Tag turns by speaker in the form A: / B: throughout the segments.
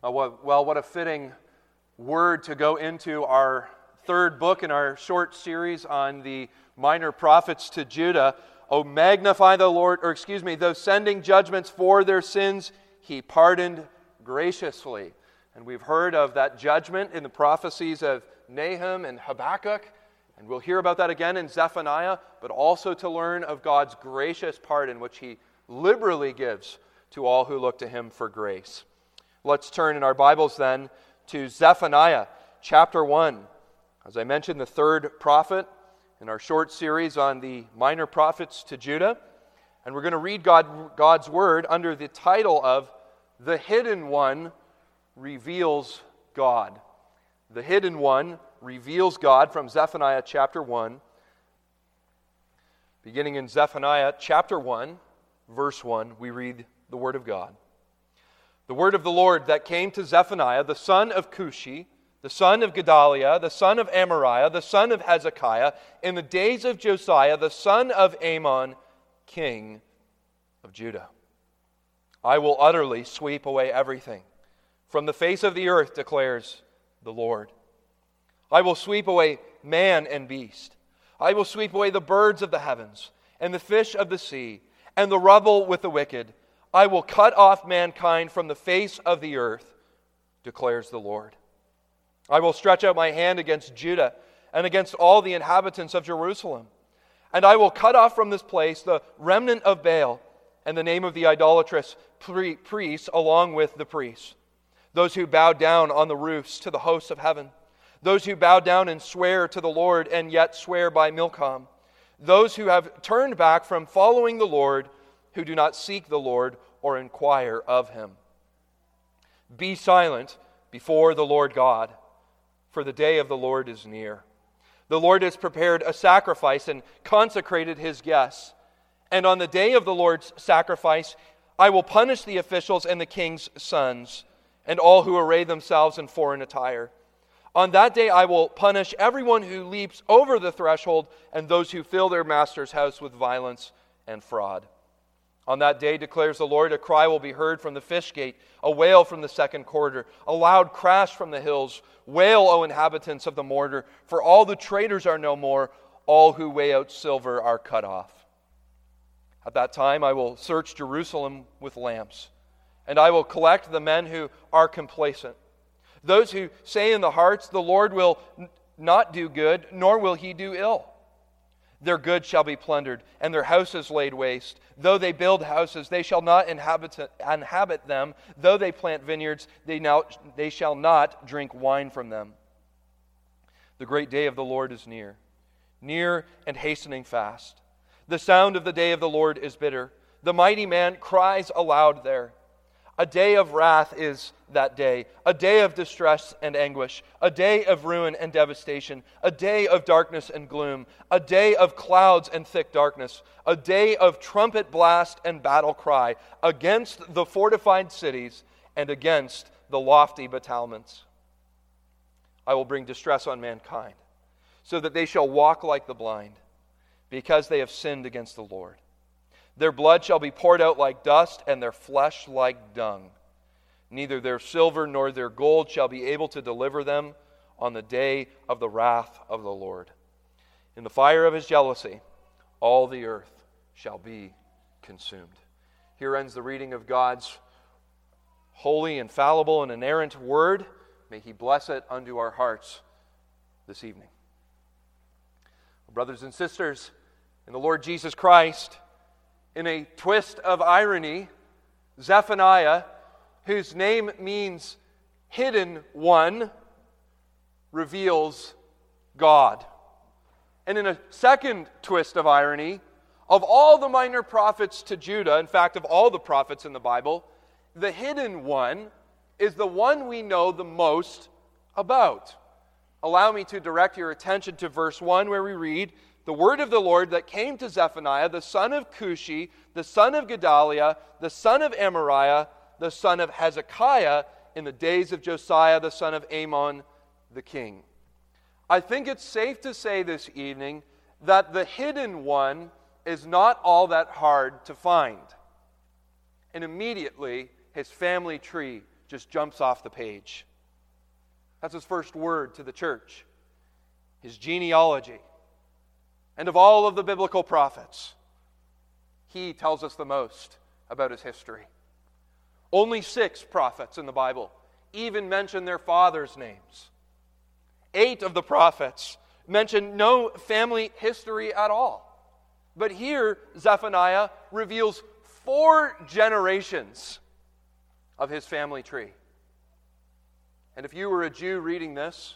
A: What a fitting word to go into our third book in our short series on the minor prophets to Judah. Oh, magnify the Lord, though sending judgments for their sins, he pardoned graciously. And we've heard of that judgment in the prophecies of Nahum and Habakkuk, and we'll hear about that again in Zephaniah, but also to learn of God's gracious pardon, which he liberally gives to all who look to him for grace. Let's turn in our Bibles then to Zephaniah chapter 1. As I mentioned, the third prophet in our short series on the minor prophets to Judah. And we're going to read God's word under the title of The Hidden One Reveals God. The Hidden One Reveals God, from Zephaniah chapter 1. Beginning in Zephaniah chapter 1, verse 1, we read the word of God. The word of the Lord that came to Zephaniah, the son of Cushi, the son of Gedaliah, the son of Amariah, the son of Hezekiah, in the days of Josiah, the son of Amon, king of Judah. I will utterly sweep away everything from the face of the earth, declares the Lord. I will sweep away man and beast. I will sweep away the birds of the heavens, and the fish of the sea, and the rubble with the wicked. I will cut off mankind from the face of the earth, declares the Lord. I will stretch out my hand against Judah and against all the inhabitants of Jerusalem. And I will cut off from this place the remnant of Baal and the name of the idolatrous priests along with the priests. Those who bow down on the roofs to the hosts of heaven. Those who bow down and swear to the Lord and yet swear by Milcom. Those who have turned back from following the Lord, who do not seek the Lord or inquire of him. Be silent before the Lord God, for the day of the Lord is near. The Lord has prepared a sacrifice and consecrated his guests. And on the day of the Lord's sacrifice, I will punish the officials and the king's sons, and all who array themselves in foreign attire. On that day I will punish everyone who leaps over the threshold and those who fill their master's house with violence and fraud. On that day, declares the Lord, a cry will be heard from the fish gate, a wail from the second quarter, a loud crash from the hills. Wail, O inhabitants of the mortar, for all the traders are no more, all who weigh out silver are cut off. At that time I will search Jerusalem with lamps, and I will collect the men who are complacent. Those who say in the hearts, the Lord will not do good, nor will he do ill. Their goods shall be plundered, and their houses laid waste. Though they build houses, they shall not inhabit them. Though they plant vineyards, they shall not drink wine from them. The great day of the Lord is near, near and hastening fast. The sound of the day of the Lord is bitter. The mighty man cries aloud there. A day of wrath is that day, a day of distress and anguish, a day of ruin and devastation, a day of darkness and gloom, a day of clouds and thick darkness, a day of trumpet blast and battle cry against the fortified cities and against the lofty battlements. I will bring distress on mankind, so that they shall walk like the blind, because they have sinned against the Lord. Their blood shall be poured out like dust, and their flesh like dung. Neither their silver nor their gold shall be able to deliver them on the day of the wrath of the Lord. In the fire of his jealousy, all the earth shall be consumed. Here ends the reading of God's holy, infallible, and inerrant word. May he bless it unto our hearts this evening. Brothers and sisters, in the Lord Jesus Christ, in a twist of irony, Zephaniah, whose name means hidden one, reveals God. And in a second twist of irony, of all the minor prophets to Judah, in fact, of all the prophets in the Bible, the hidden one is the one we know the most about. Allow me to direct your attention to verse 1, where we read, the word of the Lord that came to Zephaniah, the son of Cushi, the son of Gedaliah, the son of Amariah, the son of Hezekiah, in the days of Josiah, the son of Amon, the king. I think it's safe to say this evening that the hidden one is not all that hard to find. And immediately his family tree just jumps off the page. That's his first word to the church. His genealogy. And of all of the biblical prophets, he tells us the most about his history. Only 6 prophets in the Bible even mention their fathers' names. 8 of the prophets mention no family history at all. But here, Zephaniah reveals 4 generations of his family tree. And if you were a Jew reading this,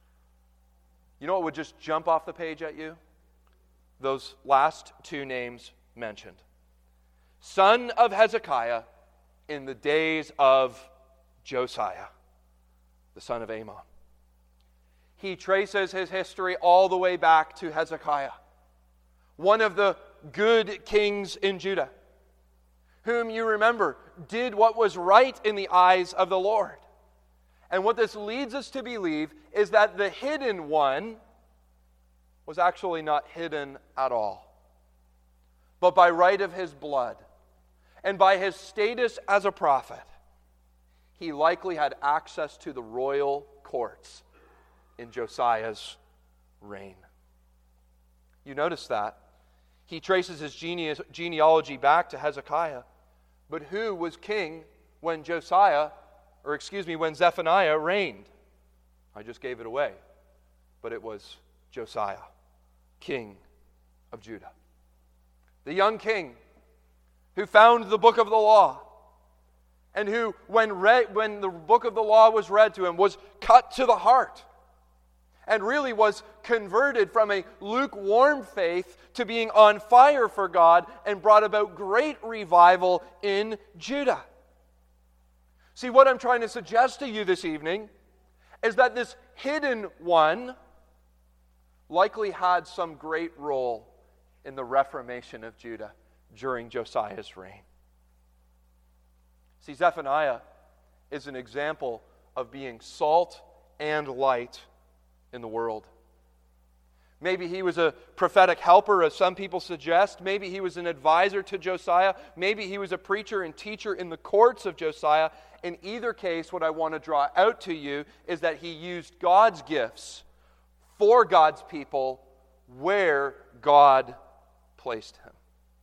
A: you know what would just jump off the page at you? Those last 2 names mentioned. Son of Hezekiah in the days of Josiah, the son of Amon. He traces his history all the way back to Hezekiah, one of the good kings in Judah, whom you remember did what was right in the eyes of the Lord. And what this leads us to believe is that the hidden one was actually not hidden at all, but by right of his blood and by his status as a prophet, he likely had access to the royal courts in Josiah's reign. You notice that. He traces his genealogy back to Hezekiah. But who was king when when Zephaniah reigned? I just gave it away. But it was Josiah, king of Judah. The young king who found the book of the law and who, when the book of the law was read to him, was cut to the heart and really was converted from a lukewarm faith to being on fire for God and brought about great revival in Judah. See, what I'm trying to suggest to you this evening is that this hidden one likely had some great role in the reformation of Judah during Josiah's reign. See, Zephaniah is an example of being salt and light in the world. Maybe he was a prophetic helper, as some people suggest. Maybe he was an advisor to Josiah. Maybe he was a preacher and teacher in the courts of Josiah. In either case, what I want to draw out to you is that he used God's gifts for God's people where God placed him.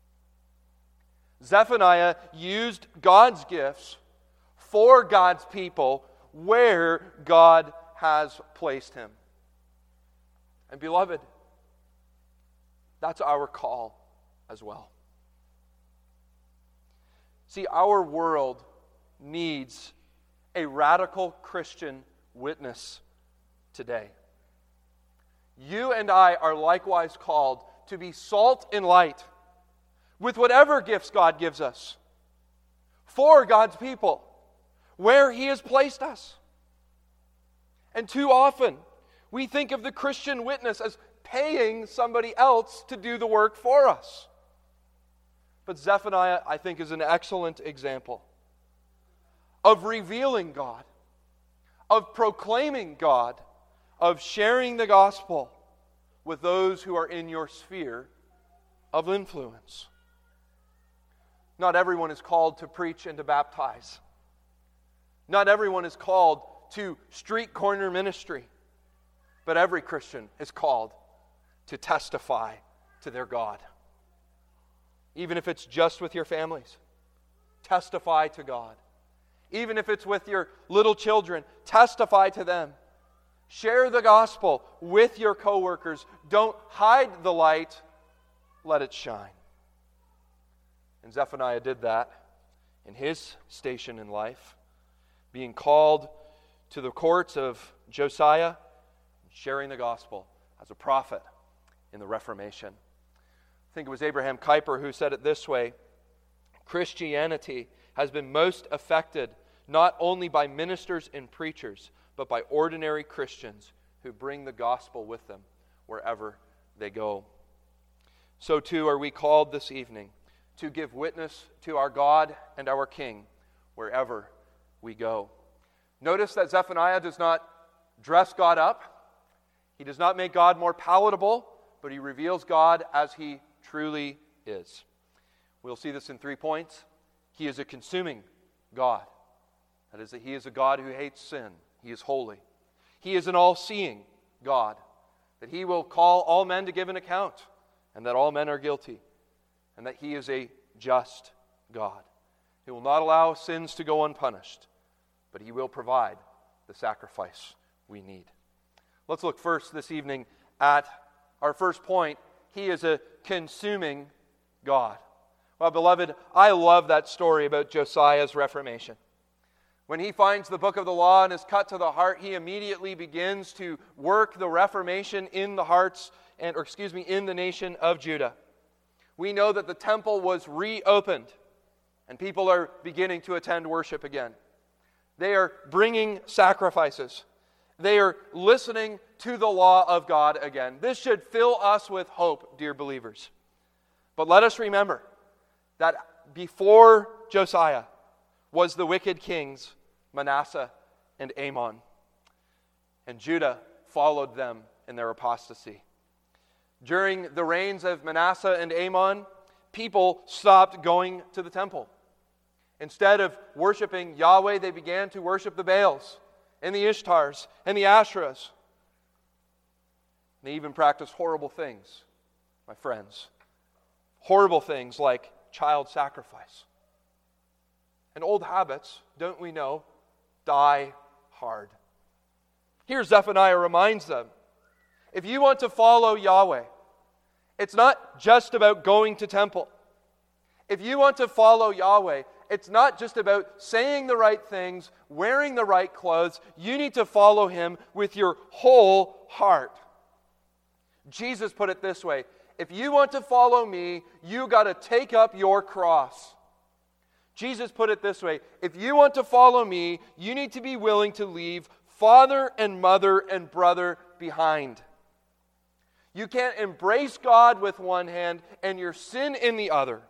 A: Zephaniah used God's gifts for God's people where God has placed him. And beloved, that's our call as well. See, our world needs a radical Christian witness today. You and I are likewise called to be salt and light with whatever gifts God gives us for God's people, where He has placed us. And too often, we think of the Christian witness as paying somebody else to do the work for us. But Zephaniah, I think, is an excellent example of revealing God, of proclaiming God, of sharing the gospel with those who are in your sphere of influence. Not everyone is called to preach and to baptize. Not everyone is called to street corner ministry. But every Christian is called to testify to their God. Even if it's just with your families, testify to God. Even if it's with your little children, testify to them. Share the gospel with your coworkers. Don't hide the light, let it shine. And Zephaniah did that in his station in life, being called to the courts of Josiah, sharing the gospel as a prophet in the Reformation. I think it was Abraham Kuyper who said it this way: Christianity has been most affected not only by ministers and preachers, but by ordinary Christians who bring the gospel with them wherever they go. So too are we called this evening to give witness to our God and our King wherever we go. Notice that Zephaniah does not dress God up. He does not make God more palatable, but he reveals God as he truly is. We'll see this in 3 points. He is a consuming God. That is, that He is a God who hates sin. He is holy. He is an all-seeing God, that He will call all men to give an account, and that all men are guilty, and that He is a just God. He will not allow sins to go unpunished, but He will provide the sacrifice we need. Let's look first this evening at our first point. He is a consuming God. Well, beloved, I love that story about Josiah's reformation. When he finds the book of the law and is cut to the heart, he immediately begins to work the reformation in the hearts, in the nation of Judah. We know that the temple was reopened, and people are beginning to attend worship again. They are bringing sacrifices. They are listening to the law of God again. This should fill us with hope, dear believers. But let us remember that before Josiah was the wicked kings Manasseh and Amon, and Judah followed them in their apostasy. During the reigns of Manasseh and Amon, people stopped going to the temple. Instead of worshiping Yahweh, they began to worship the Baals and the Ishtars and the Asherahs. They even practiced horrible things, my friends. Horrible things like child sacrifice. And old habits, don't we know, die hard. Here Zephaniah reminds them, if you want to follow Yahweh, it's not just about going to temple. If you want to follow Yahweh, it's not just about saying the right things, wearing the right clothes. You need to follow Him with your whole heart. Jesus put it this way, if you want to follow me, you got to take up your cross. Jesus put it this way, if you want to follow me, you need to be willing to leave father and mother and brother behind. You can't embrace God with one hand and your sin in the other.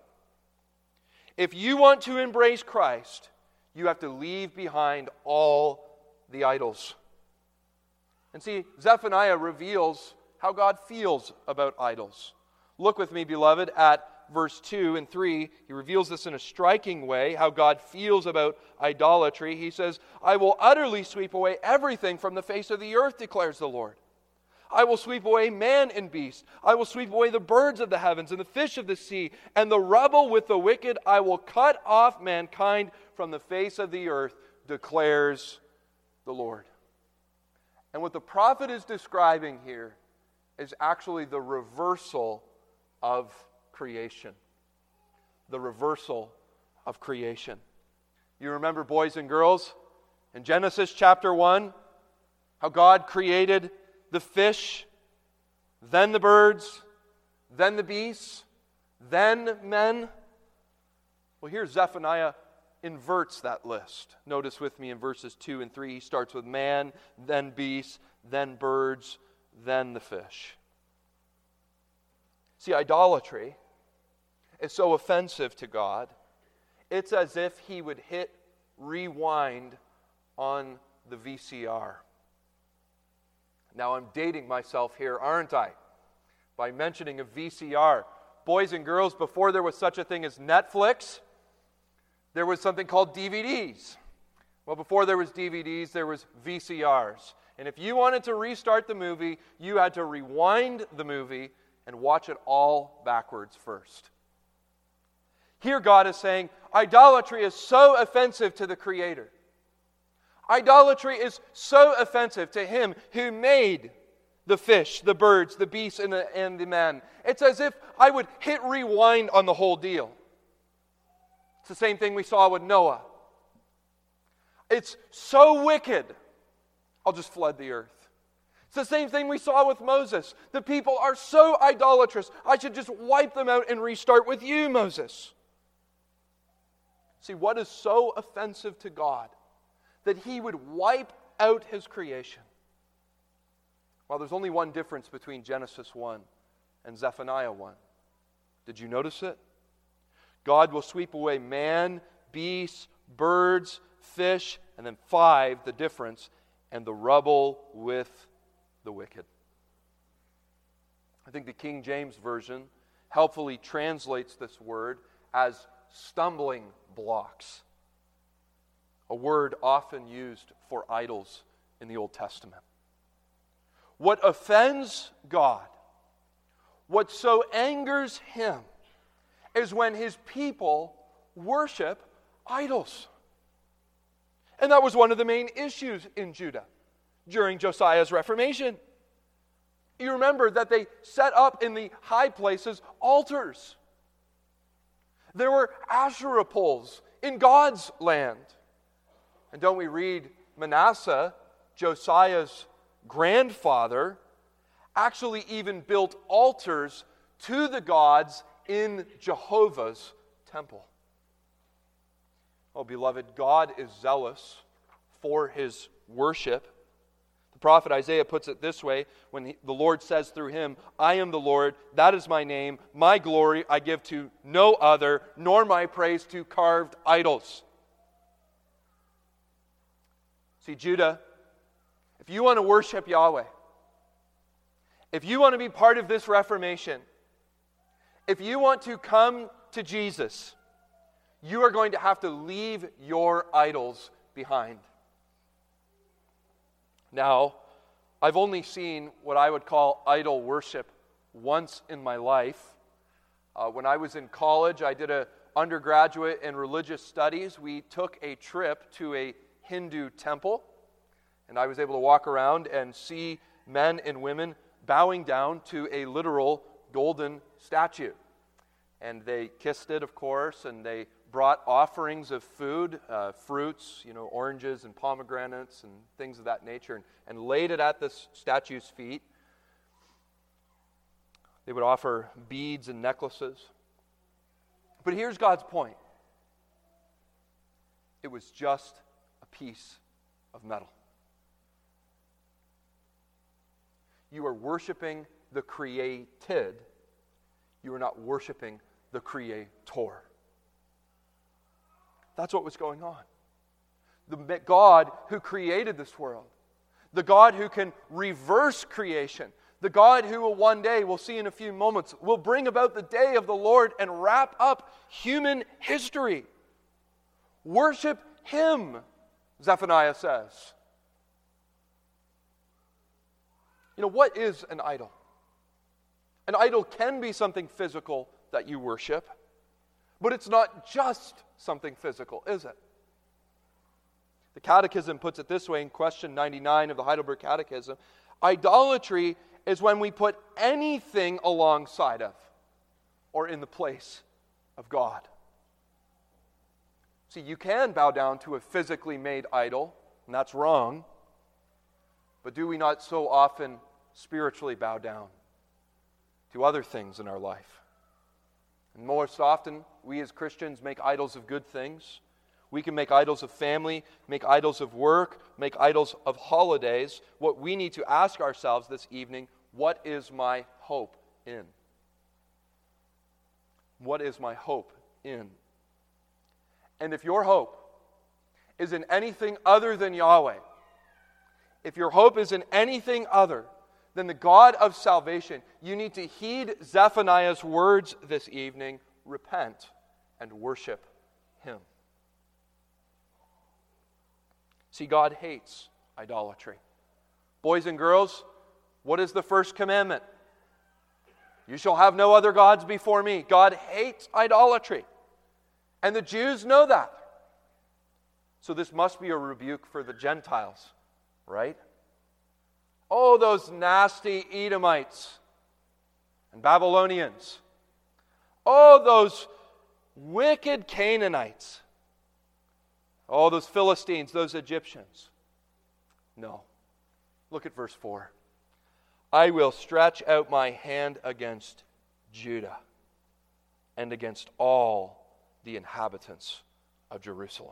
A: If you want to embrace Christ, you have to leave behind all the idols. And see, Zephaniah reveals how God feels about idols. Look with me, beloved, at verse 2 and 3, he reveals this in a striking way, how God feels about idolatry. He says, I will utterly sweep away everything from the face of the earth, declares the Lord. I will sweep away man and beast. I will sweep away the birds of the heavens and the fish of the sea, and the rebel with the wicked. I will cut off mankind from the face of the earth, declares the Lord. And what the prophet is describing here is actually the reversal of creation. The reversal of creation. You remember, boys and girls, in Genesis chapter 1, how God created the fish, then the birds, then the beasts, then men. Well, here Zephaniah inverts that list. Notice with me in verses 2 and 3, he starts with man, then beasts, then birds, then the fish. See, idolatry is so offensive to God, it's as if He would hit rewind on the VCR. Now I'm dating myself here, aren't I? By mentioning a VCR. Boys and girls, before there was such a thing as Netflix, there was something called DVDs. Well, before there was DVDs, there was VCRs. And if you wanted to restart the movie, you had to rewind the movie and watch it all backwards first. Here God is saying, idolatry is so offensive to the Creator. Idolatry is so offensive to Him who made the fish, the birds, the beasts, and the man. It's as if I would hit rewind on the whole deal. It's the same thing we saw with Noah. It's so wicked, I'll just flood the earth. It's the same thing we saw with Moses. The people are so idolatrous, I should just wipe them out and restart with you, Moses. See, what is so offensive to God that He would wipe out His creation? Well, there's only one difference between Genesis 1 and Zephaniah 1. Did you notice it? God will sweep away man, beasts, birds, fish, and then 5, the difference, and the rubble with the wicked. I think the King James Version helpfully translates this word as stumbling blocks. a word often used for idols in the Old Testament. What offends God, what so angers Him, is when His people worship idols. And that was one of the main issues in Judah during Josiah's Reformation. You remember that they set up in the high places altars. There were Asherah poles in God's land. And don't we read Manasseh, Josiah's grandfather, actually even built altars to the gods in Jehovah's temple. Oh, beloved, God is zealous for His worship. The prophet Isaiah puts it this way when the Lord says through him, I am the Lord, that is my name, my glory I give to no other, nor my praise to carved idols. See, Judah, if you want to worship Yahweh, if you want to be part of this Reformation, if you want to come to Jesus, you are going to have to leave your idols behind. Now, I've only seen what I would call idol worship once in my life. When I was in college, I did an undergraduate in religious studies. We took a trip to a Hindu temple, and I was able to walk around and see men and women bowing down to a literal golden statue. And they kissed it, of course, and they brought offerings of food, fruits, oranges and pomegranates and things of that nature, and laid it at this statue's feet. They would offer beads and necklaces. But here's God's point. It was just a piece of metal. You are worshiping the created. You are not worshiping the Creator. That's what was going on. The God who created this world, the God who can reverse creation, the God who will one day, we'll see in a few moments, will bring about the day of the Lord and wrap up human history. Worship Him, Zephaniah says. What is an idol? An idol can be something physical that you worship, but it's not just something physical, is it? The Catechism puts it this way in question 99 of the Heidelberg Catechism. Idolatry is when we put anything alongside of or in the place of God. See, you can bow down to a physically made idol, and that's wrong. But do we not so often spiritually bow down to other things in our life? And most often, we as Christians make idols of good things. We can make idols of family, make idols of work, make idols of holidays. What we need to ask ourselves this evening, what is my hope in? What is my hope in? And if your hope is in anything other than Yahweh, if your hope is in anything other than the God of salvation, you need to heed Zephaniah's words this evening, repent and worship Him. See, God hates idolatry. Boys and girls, what is the first commandment? You shall have no other gods before me. God hates idolatry. And the Jews know that. So this must be a rebuke for the Gentiles, right? Oh, those nasty Edomites and Babylonians. Oh, those wicked Canaanites. Oh, those Philistines, those Egyptians. No. Look at verse 4. I will stretch out my hand against Judah and against all the inhabitants of Jerusalem.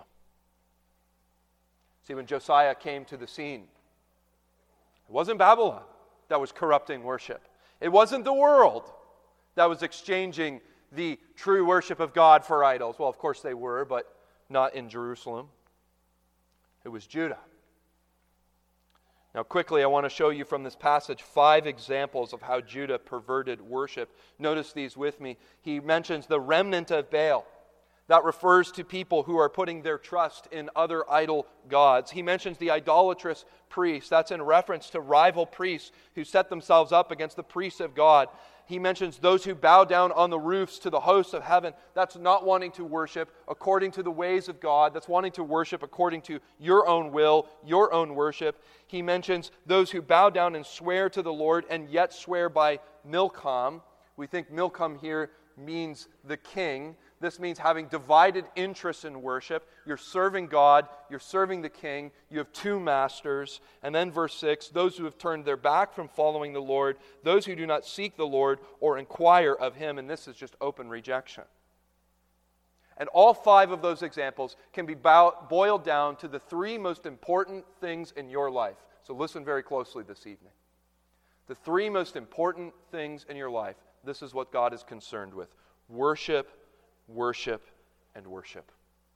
A: See, when Josiah came to the scene, it wasn't Babylon that was corrupting worship. It wasn't the world that was exchanging the true worship of God for idols. Well, of course they were, but not in Jerusalem. It was Judah. Now, quickly, I want to show you from this passage 5 examples of how Judah perverted worship. Notice these with me. He mentions the remnant of Baal. That refers to people who are putting their trust in other idol gods. He mentions the idolatrous priests. That's in reference to rival priests who set themselves up against the priests of God. He mentions those who bow down on the roofs to the hosts of heaven. That's not wanting to worship according to the ways of God. That's wanting to worship according to your own will, your own worship. He mentions those who bow down and swear to the Lord and yet swear by Milcom. We think Milcom here means the king. This means having divided interests in worship. You're serving God, you're serving the king, you have two masters. And then verse 6, those who have turned their back from following the Lord, those who do not seek the Lord or inquire of him, and this is just open rejection. And all five of those examples can be boiled down to the three most important things in your life. So listen very closely this evening. The three most important things in your life, this is what God is concerned with: worship, worship, and worship.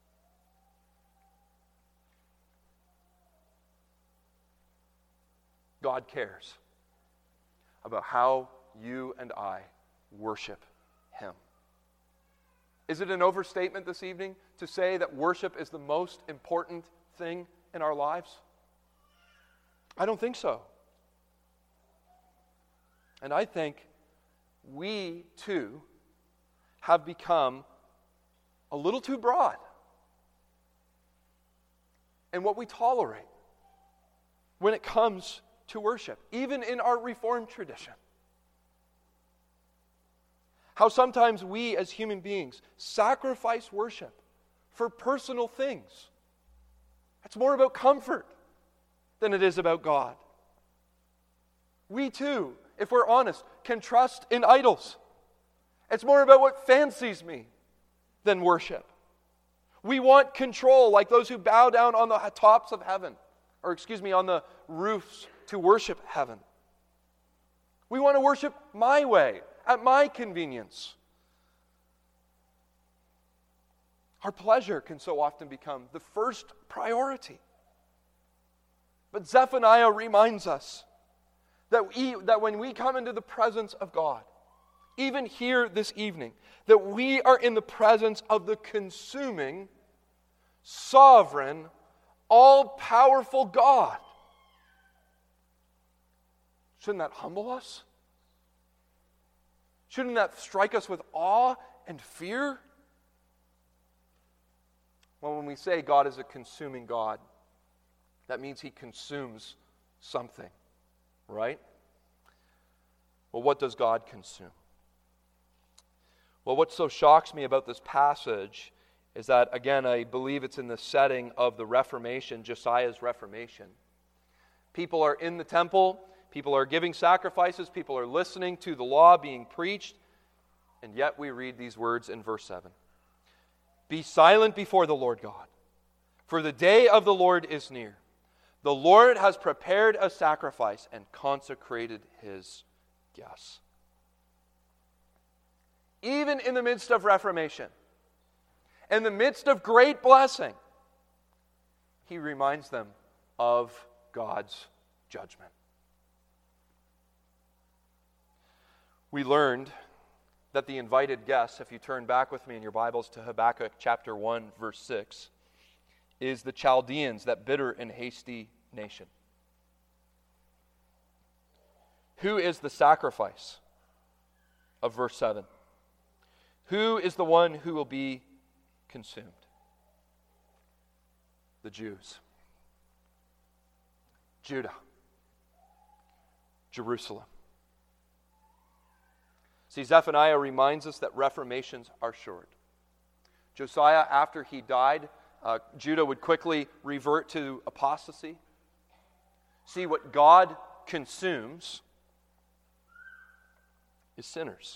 A: God cares about how you and I worship him. Is it an overstatement this evening to say that worship is the most important thing in our lives? I don't think so. And I think we too have become a little too broad in what we tolerate when it comes to worship, even in our Reformed tradition. How sometimes we as human beings sacrifice worship for personal things. It's more about comfort than it is about God. We too, if we're honest, can trust in idols. It's more about what fancies me than worship. We want control, like those who bow down on the tops of heaven, on the roofs to worship heaven. We want to worship my way, at my convenience. Our pleasure can so often become the first priority. But Zephaniah reminds us that when we come into the presence of God, even here this evening, that we are in the presence of the consuming, sovereign, all-powerful God. Shouldn't that humble us? Shouldn't that strike us with awe and fear? Well, when we say God is a consuming God, that means he consumes something, right? Well, what does God consume? Well, what so shocks me about this passage is that, again, I believe it's in the setting of the Reformation, Josiah's Reformation. People are in the temple, people are giving sacrifices, people are listening to the law being preached, and yet we read these words in verse 7. Be silent before the Lord God, for the day of the Lord is near. The Lord has prepared a sacrifice and consecrated his guests. Even in the midst of Reformation, in the midst of great blessing, he reminds them of God's judgment. We learned that the invited guests, if you turn back with me in your Bibles to Habakkuk chapter 1, verse 6, is the Chaldeans, that bitter and hasty nation. Who is the sacrifice of verse 7? Who is the one who will be consumed? The Jews. Judah. Jerusalem. See, Zephaniah reminds us that reformations are short. Josiah, after he died, Judah would quickly revert to apostasy. See, what God consumes is sinners.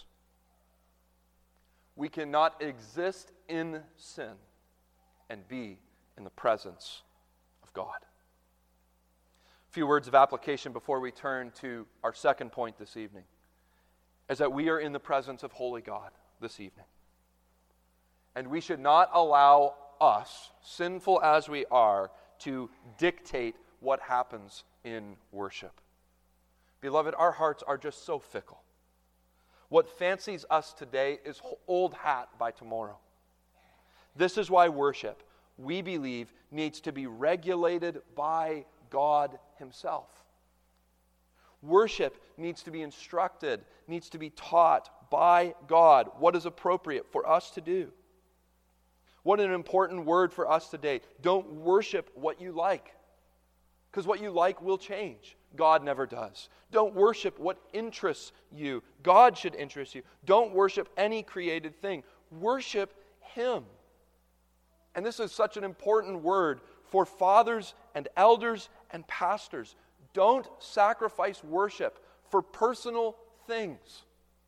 A: We cannot exist in sin and be in the presence of God. A few words of application before we turn to our second point this evening is that we are in the presence of holy God this evening. And we should not allow us, sinful as we are, to dictate what happens in worship. Beloved, our hearts are just so fickle. What fancies us today is old hat by tomorrow. This is why worship, we believe, needs to be regulated by God Himself. Worship needs to be instructed, needs to be taught by God what is appropriate for us to do. What an important word for us today. Don't worship what you like, because what you like will change. God never does. Don't worship what interests you. God should interest you. Don't worship any created thing. Worship Him. And this is such an important word for fathers and elders and pastors. Don't sacrifice worship for personal things.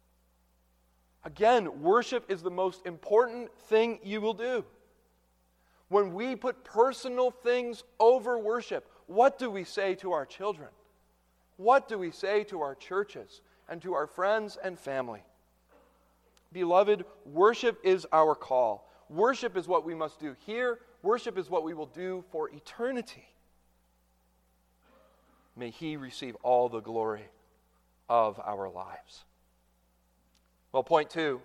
A: Again, worship is the most important thing you will do. When we put personal things over worship, what do we say to our children? What do we say to our churches and to our friends and family? Beloved, worship is our call. Worship is what we must do here. Worship is what we will do for eternity. May He receive all the glory of our lives. Well, point one,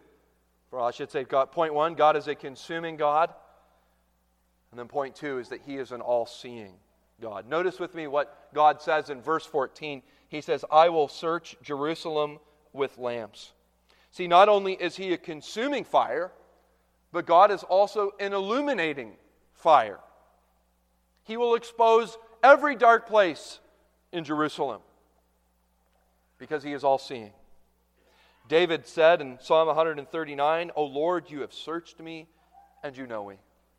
A: God is a consuming God. And then point two is that He is an all-seeing God. Notice with me what God says in verse 14. He says, I will search Jerusalem with lamps. See, not only is He a consuming fire, but God is also an illuminating fire. He will expose every dark place in Jerusalem because He is all-seeing. David said in Psalm 139, O Lord, you have searched me and you know me.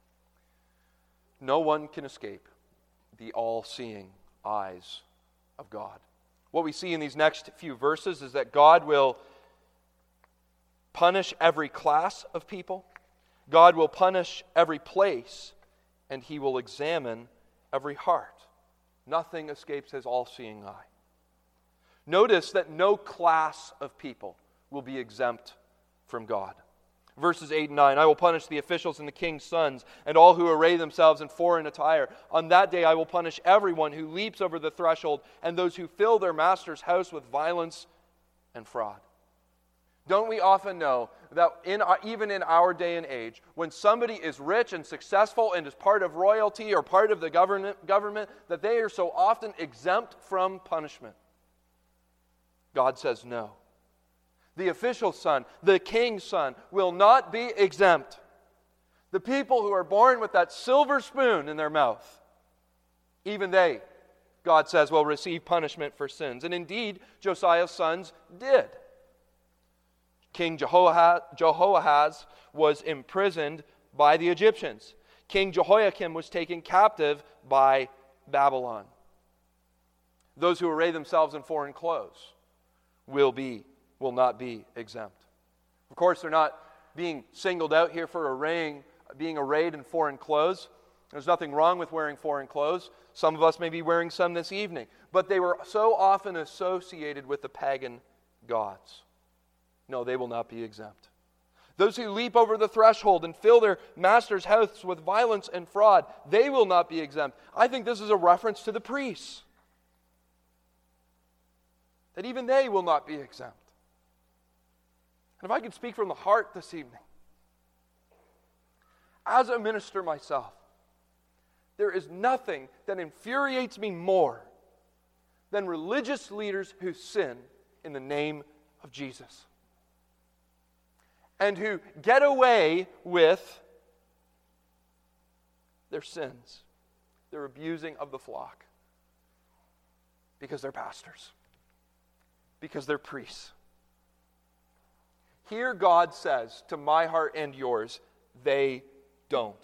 A: No one can escape the all-seeing eyes of God. What we see in these next few verses is that God will punish every class of people. God will punish every place, and He will examine every heart. Nothing escapes His all-seeing eye. Notice that no class of people will be exempt from God. Verses 8 and 9, I will punish the officials and the king's sons and all who array themselves in foreign attire. On that day I will punish everyone who leaps over the threshold and those who fill their master's house with violence and fraud. Don't we often know that even in our day and age, when somebody is rich and successful and is part of royalty or part of the government, that they are so often exempt from punishment? God says no. The official's son, the king's son, will not be exempt. The people who are born with that silver spoon in their mouth, even they, God says, will receive punishment for sins. And indeed, Josiah's sons did. King Jehoahaz was imprisoned by the Egyptians. King Jehoiakim was taken captive by Babylon. Those who array themselves in foreign clothes will not be exempt. Of course, they're not being singled out here for being arrayed in foreign clothes. There's nothing wrong with wearing foreign clothes. Some of us may be wearing some this evening. But they were so often associated with the pagan gods. No, they will not be exempt. Those who leap over the threshold and fill their master's house with violence and fraud, they will not be exempt. I think this is a reference to the priests. That even they will not be exempt. And if I could speak from the heart this evening, as a minister myself, there is nothing that infuriates me more than religious leaders who sin in the name of Jesus and who get away with their sins, their abusing of the flock, because they're pastors, because they're priests. Here God says to my heart and yours, they don't.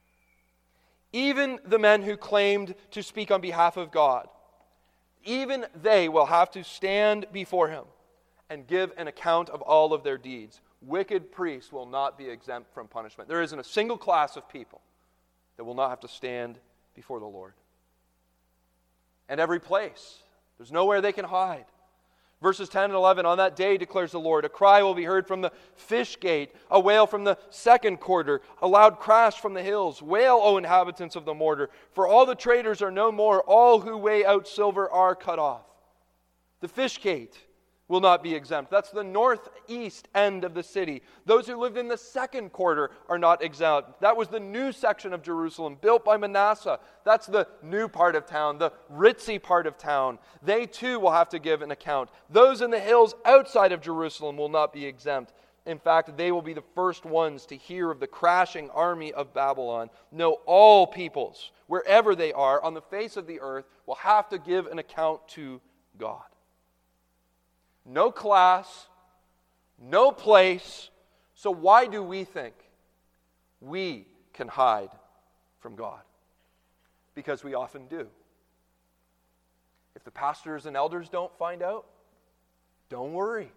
A: Even the men who claimed to speak on behalf of God, even they will have to stand before Him and give an account of all of their deeds. Wicked priests will not be exempt from punishment. There isn't a single class of people that will not have to stand before the Lord. And every place, there's nowhere they can hide. Verses 10 and 11, on that day, declares the Lord, a cry will be heard from the fish gate, a wail from the second quarter, a loud crash from the hills. Wail, O inhabitants of the mortar, for all the traders are no more, all who weigh out silver are cut off. The fish gate, will not be exempt. That's the northeast end of the city. Those who lived in the second quarter are not exempt. That was the new section of Jerusalem built by Manasseh. That's the new part of town, the ritzy part of town. They too will have to give an account. Those in the hills outside of Jerusalem will not be exempt. In fact, they will be the first ones to hear of the crashing army of Babylon. No, all peoples, wherever they are on the face of the earth, will have to give an account to God. No class, no place. So why do we think we can hide from God? Because we often do. If the pastors and elders don't find out, don't worry.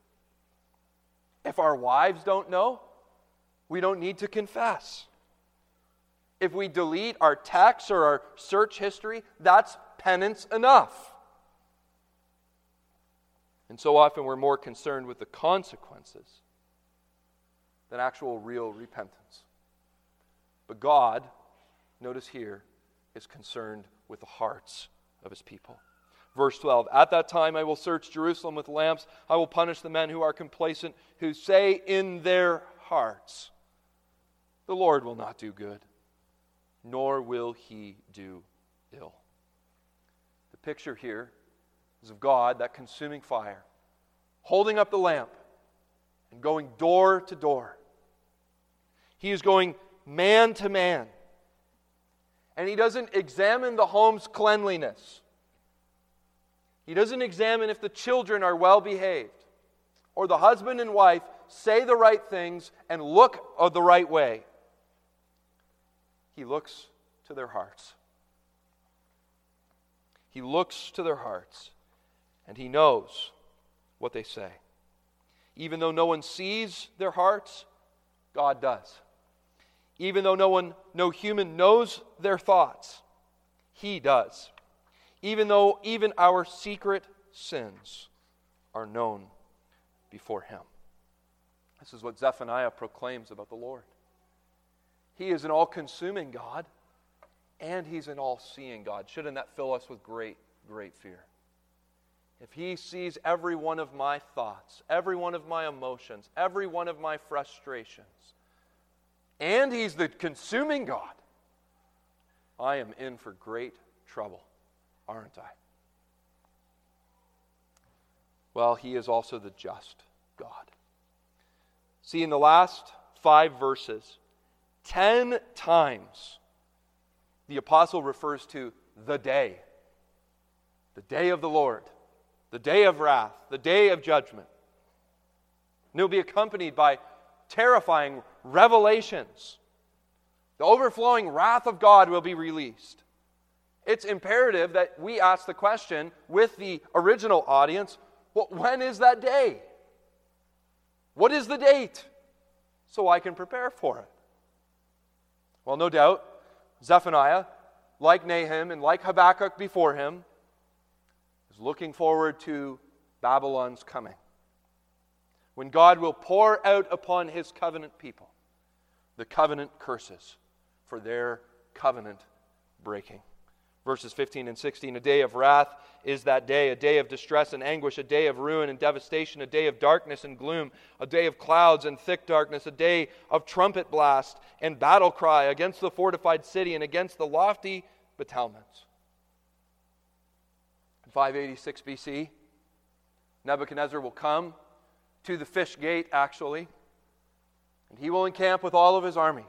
A: If our wives don't know, we don't need to confess. If we delete our texts or our search history, that's penance enough. And so often we're more concerned with the consequences than actual real repentance. But God, notice here, is concerned with the hearts of His people. Verse 12, at that time I will search Jerusalem with lamps. I will punish the men who are complacent, who say in their hearts, the Lord will not do good, nor will He do ill. The picture here is of God, that consuming fire, holding up the lamp and going door to door. He is going man to man. And He doesn't examine the home's cleanliness. He doesn't examine if the children are well behaved, or the husband and wife say the right things and look the right way. He looks to their hearts. He looks to their hearts. And He knows what they say. Even though no one sees their hearts, God does. Even though no human knows their thoughts, He does. Even though even our secret sins are known before Him. This is what Zephaniah proclaims about the Lord. He is an all-consuming God, and He's an all-seeing God. Shouldn't that fill us with great, great fear? If He sees every one of my thoughts, every one of my emotions, every one of my frustrations, and He's the consuming God, I am in for great trouble, aren't I? Well, He is also the just God. See, in the last 5 verses, 10 times the apostle refers to the day of the Lord, the day of wrath, the day of judgment. And it will be accompanied by terrifying revelations. The overflowing wrath of God will be released. It's imperative that we ask the question with the original audience, well, when is that day? What is the date? So I can prepare for it. Well, no doubt, Zephaniah, like Nahum and like Habakkuk before him, is looking forward to Babylon's coming, when God will pour out upon His covenant people the covenant curses for their covenant breaking. Verses 15 and 16, a day of wrath is that day, a day of distress and anguish, a day of ruin and devastation, a day of darkness and gloom, a day of clouds and thick darkness, a day of trumpet blast and battle cry against the fortified city and against the lofty battlements. In 586 BC, Nebuchadnezzar will come to the fish gate, actually, and he will encamp with all of his armies.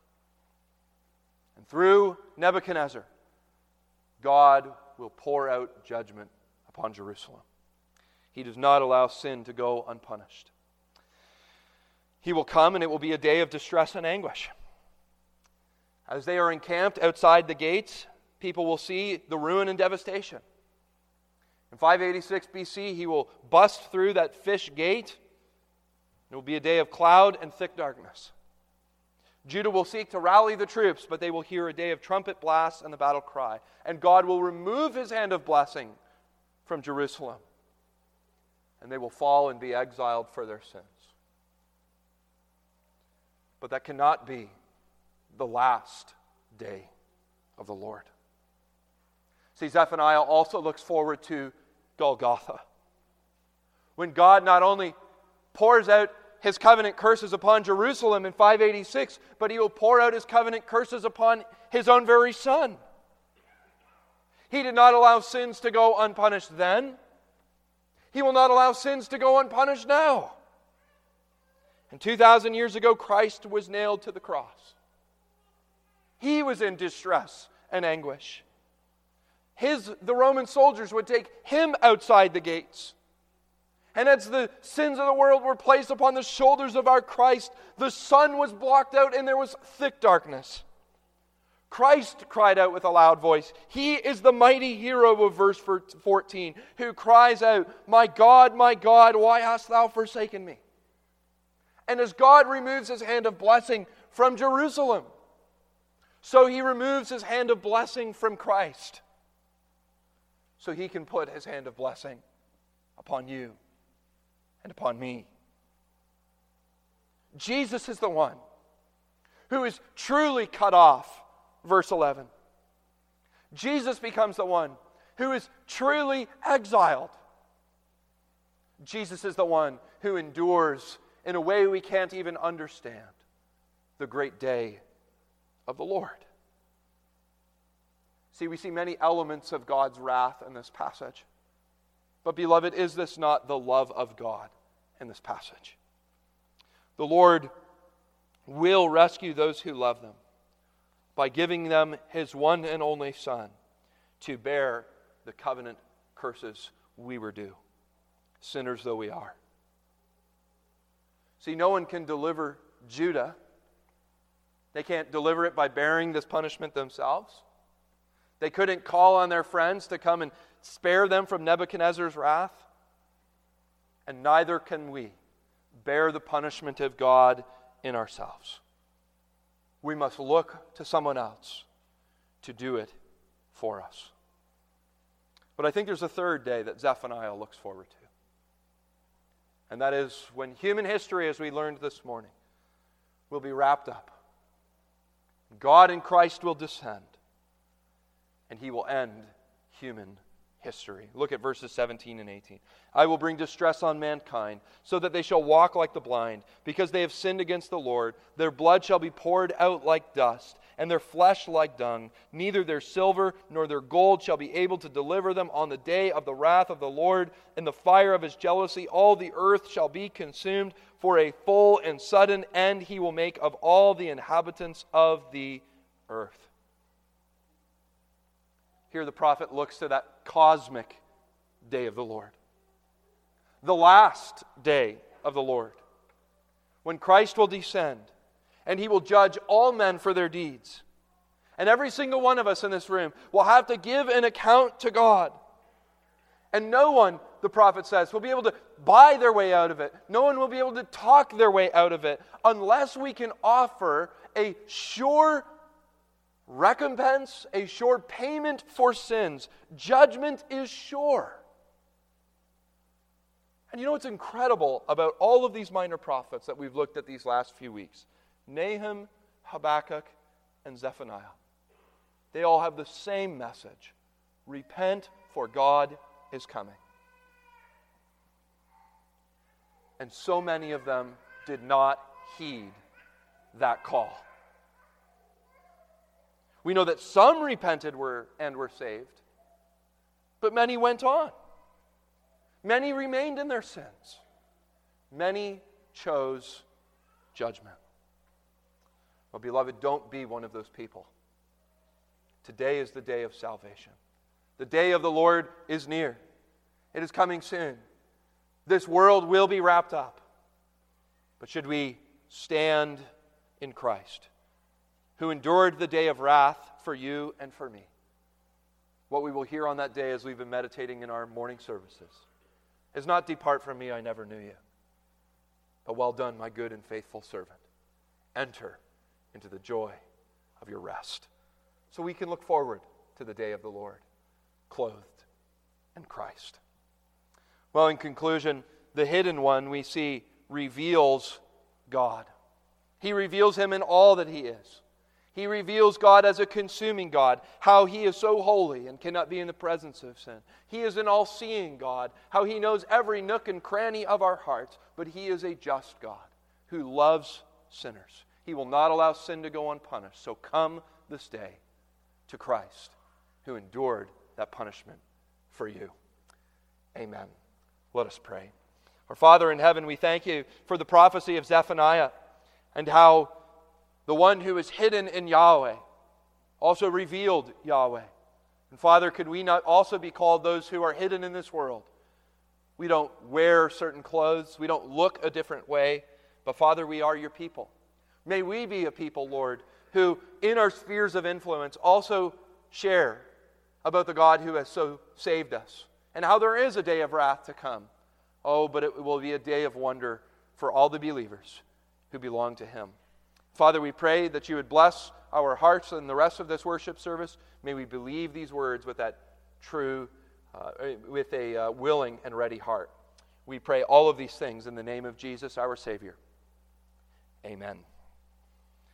A: And through Nebuchadnezzar, God will pour out judgment upon Jerusalem. He does not allow sin to go unpunished. He will come, and it will be a day of distress and anguish. As they are encamped outside the gates, people will see the ruin and devastation. In 586 BC, he will bust through that fish gate. It will be a day of cloud and thick darkness. Judah will seek to rally the troops, but they will hear a day of trumpet blasts and the battle cry. And God will remove His hand of blessing from Jerusalem. And they will fall and be exiled for their sins. But that cannot be the last day of the Lord. See, Zephaniah also looks forward to Golgotha, When God not only pours out His covenant curses upon Jerusalem in 586, but He will pour out His covenant curses upon His own very Son. He did not allow sins to go unpunished then. He will not allow sins to go unpunished now. And 2,000 years ago, Christ was nailed to the cross. He was in distress and anguish. The Roman soldiers would take Him outside the gates. And as the sins of the world were placed upon the shoulders of our Christ, the sun was blocked out and there was thick darkness. Christ cried out with a loud voice. He is the mighty hero of verse 14, who cries out, my God, why hast thou forsaken me? And as God removes His hand of blessing from Jerusalem, so He removes His hand of blessing from Christ, so He can put His hand of blessing upon you and upon me. Jesus is the one who is truly cut off, verse 11. Jesus becomes the one who is truly exiled. Jesus is the one who endures in a way we can't even understand the great day of the Lord. See, we see many elements of God's wrath in this passage. But beloved, is this not the love of God in this passage? The Lord will rescue those who love them by giving them His one and only Son to bear the covenant curses we were due, sinners though we are. See, no one can deliver Judah. They can't deliver it by bearing this punishment themselves. They couldn't call on their friends to come and spare them from Nebuchadnezzar's wrath. And neither can we bear the punishment of God in ourselves. We must look to someone else to do it for us. But I think there's a third day that Zephaniah looks forward to. And that is when human history, as we learned this morning, will be wrapped up. God in Christ will descend, and He will end human history. Look at verses 17 and 18. I will bring distress on mankind, so that they shall walk like the blind, because they have sinned against the Lord. Their blood shall be poured out like dust, and their flesh like dung. Neither their silver nor their gold shall be able to deliver them on the day of the wrath of the Lord. In the fire of His jealousy, all the earth shall be consumed. For a full and sudden end He will make of all the inhabitants of the earth. Here the prophet looks to that cosmic day of the Lord. The last day of the Lord, when Christ will descend and He will judge all men for their deeds. And every single one of us in this room will have to give an account to God. And no one, the prophet says, will be able to buy their way out of it. No one will be able to talk their way out of it unless we can offer a sure recompense, a sure payment for sins. Judgment is sure. And you know what's incredible about all of these minor prophets that we've looked at these last few weeks? Nahum, Habakkuk, and Zephaniah. They all have the same message. Repent, for God is coming. And so many of them did not heed that call. We know that some repented and were saved, but many went on. Many remained in their sins. Many chose judgment. Well, beloved, don't be one of those people. Today is the day of salvation. The day of the Lord is near. It is coming soon. This world will be wrapped up. But should we stand in Christ, who endured the day of wrath for you and for me? What we will hear on that day as we've been meditating in our morning services is not, "Depart from me, I never knew you," but, "Well done, my good and faithful servant. Enter into the joy of your rest." So we can look forward to the day of the Lord, clothed in Christ. Well, in conclusion, the hidden one we see reveals God. He reveals Him in all that He is. He reveals God as a consuming God, how He is so holy and cannot be in the presence of sin. He is an all-seeing God, how He knows every nook and cranny of our hearts, but He is a just God who loves sinners. He will not allow sin to go unpunished. So come this day to Christ, who endured that punishment for you. Amen. Let us pray. Our Father in heaven, we thank You for the prophecy of Zephaniah and how the one who is hidden in Yahweh also revealed Yahweh. And Father, could we not also be called those who are hidden in this world? We don't wear certain clothes. We don't look a different way. But Father, we are Your people. May we be a people, Lord, who in our spheres of influence also share about the God who has so saved us and how there is a day of wrath to come. Oh, but it will be a day of wonder for all the believers who belong to Him. Father, we pray that You would bless our hearts and the rest of this worship service. May we believe these words with that true, with a willing and ready heart. We pray all of these things in the name of Jesus, our Savior. Amen.